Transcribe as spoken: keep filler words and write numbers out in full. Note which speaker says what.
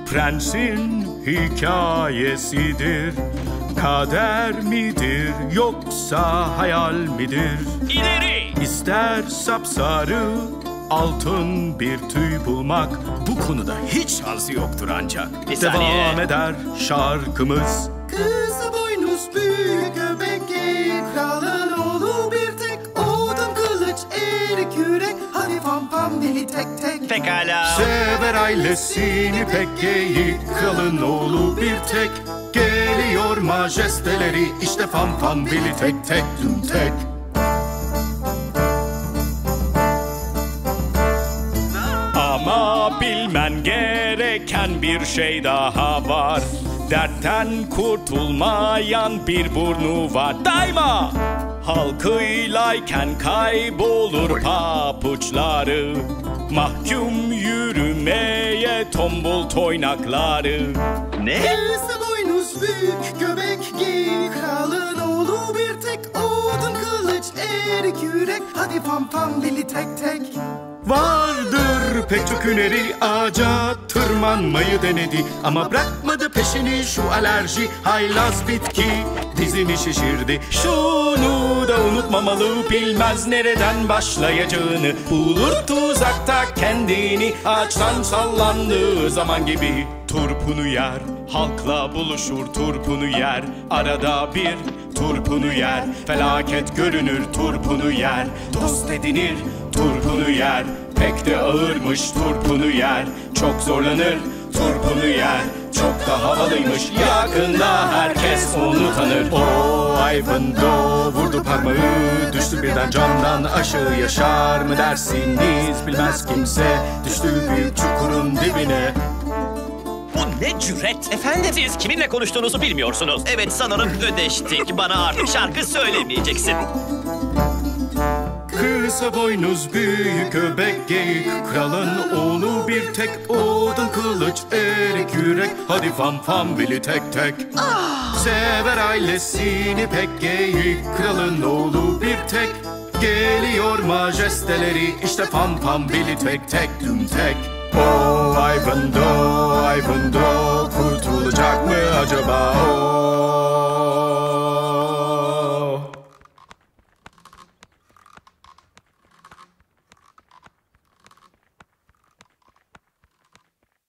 Speaker 1: prensin hikayesidir. Kader midir yoksa hayal midir?
Speaker 2: İleri!
Speaker 1: İster sapsarı altın bir tüy bulmak, bu konuda hiç şansı yoktur ancak.
Speaker 2: Bir saniye.
Speaker 1: Devam eder şarkımız.
Speaker 3: Kısa boynuz büyük göbek geyik, kralın oğlu bir tek, odun kılıç erik yürek, hadi pam pam deli tek tek.
Speaker 2: Pekala.
Speaker 1: Sever ailesini pek geyik, kralın oğlu bir tek. Geliyor majesteleri, işte fam fam bili tek tek düm tek. Ama bilmen gereken bir şey daha var. Dertten kurtulmayan bir burnu var daima. Halkıylayken kaybolur papuçları, mahkum yürümeye tombul toynakları.
Speaker 2: Ne?
Speaker 3: Kısa boynuz büyük göbek geyik, kralın oğlu bir tek, odun kılıç erik yürek, hadi pam pam deli tek tek.
Speaker 1: Vardır pek çok hüneri, ağaca tırmanmayı denedi, ama bırakmadı peşini şu alerji haylaz bitki, dizini şişirdi. Şunu da unutmamalı, bilmez nereden başlayacağını, bulur tuzakta kendini ağaçtan sallandığı zaman gibi. Turpunu yer, halkla buluşur turpunu yer, arada bir turpunu yer, felaket görünür turpunu yer, dost edinir turpunu yer, pek de ağırmış turpunu yer, çok zorlanır turpunu yer, çok da havalıymış, yakında herkes onu tanır. O Ivanhoe vurdu parmağı, düştü birden camdan aşağı, yaşar mı dersiniz bilmez kimse, düştü büyük çukurun dibine.
Speaker 2: Bu ne cüret? Efendim? Siz kiminle konuştuğunuzu bilmiyorsunuz. Evet, sanırım ödeştik. Bana artık şarkı söylemeyeceksin.
Speaker 1: Kısa boynuz büyük göbek geyik, kralın oğlu bir tek, odun kılıç erik yürek, hadi fam fam bili tek tek. Sever ailesini pek geyik, kralın oğlu bir tek. Geliyor majesteleri, işte fam fam bili tek tek düm tek. Oh Ivanhoe, Ivanhoe kurtulacak mı acaba?